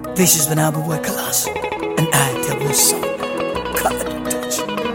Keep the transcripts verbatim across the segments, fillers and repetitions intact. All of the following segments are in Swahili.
This is Banabu Wekalas, and I tell you song. Colored touch.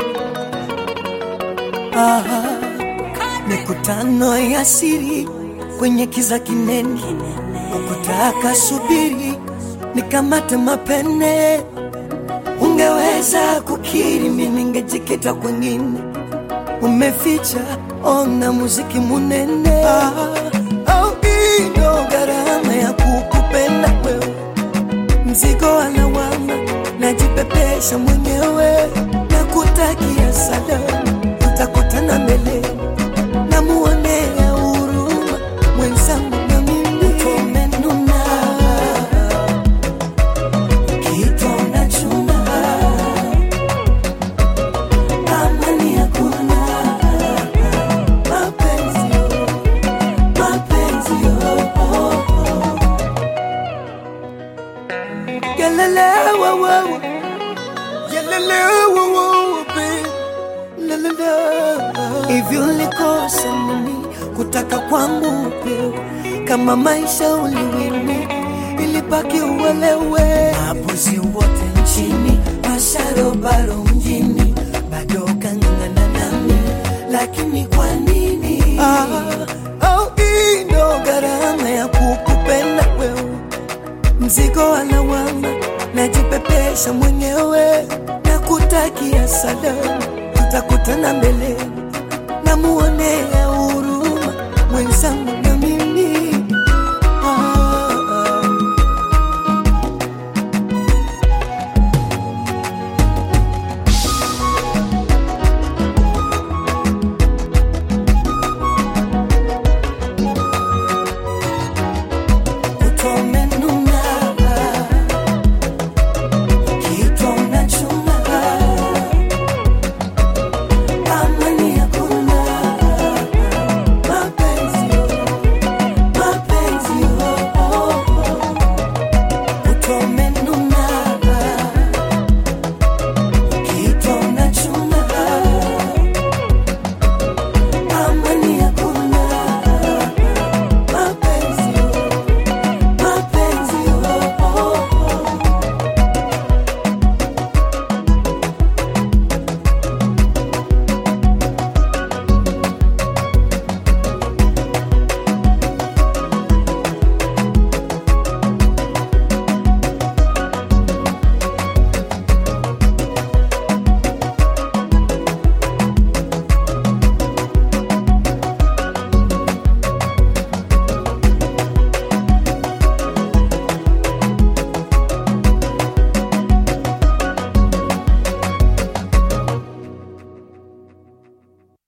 Ah, mikutano ya siri kwenye kiza kinene, ukutaka subiri nikamate mapene. Ungeweza kukiri mimi ningejikita kwengine, umeficha ona muziki munene. Ah, au ino gharama ya kukupenda wewe, mzigo alawama najipepesha mwenyewe. Nakutakia salama, tutakutana mbele, namuonea huruma mwenzangu na mimi. Umenuna kitu unachuna, amani hakuna. Mapenzi yo, mapenzi yo, yalele wa wa wa, yalele wa wa babe, la la la. Hivi ulikosa nini kutaka kwangu upewe? Kama maisha uliwini ilibaki uwelewe. Mabuzi wote nchini, masharobaro mjini, bado kangana nami, lakini kwa nini? Ah, au ino gharama ya kukupenda wewe, mzigo alawama najipepesha mwenyewe. Nakutakia salama, tutakutana mbele, namuonea huruma mwenzangu.